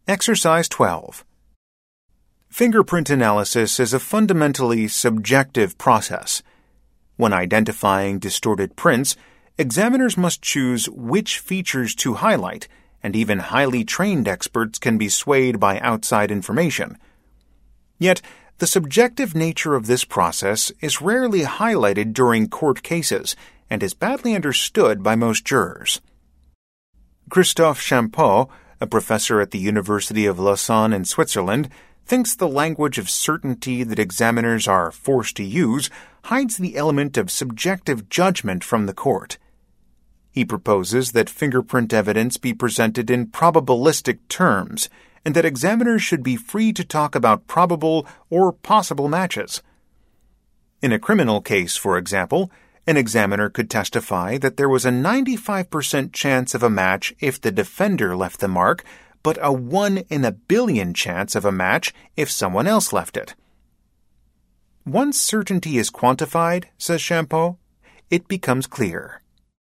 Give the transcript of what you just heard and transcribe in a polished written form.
Exercise 12. Fingerprint analysis is a fundamentally subjective process. When identifying distorted prints, examiners must choose which features to highlight, and even highly trained experts can be swayed by outside information. Yet, the subjective nature of this process is rarely highlighted during court cases and is badly understood by most jurors. Christophe Champeau, a professor at the University of Lausanne in Switzerland, thinks the language of certainty that examiners are forced to use hides the element of subjective judgment from the court. He proposes that fingerprint evidence be presented in probabilistic terms, and that examiners should be free to talk about probable or possible matches. In a criminal case, for example, an examiner could testify that there was a 95% chance of a match if the defender left the mark, but a 1 in a billion chance of a match if someone else left it. Once certainty is quantified, says Champeau, it becomes clear.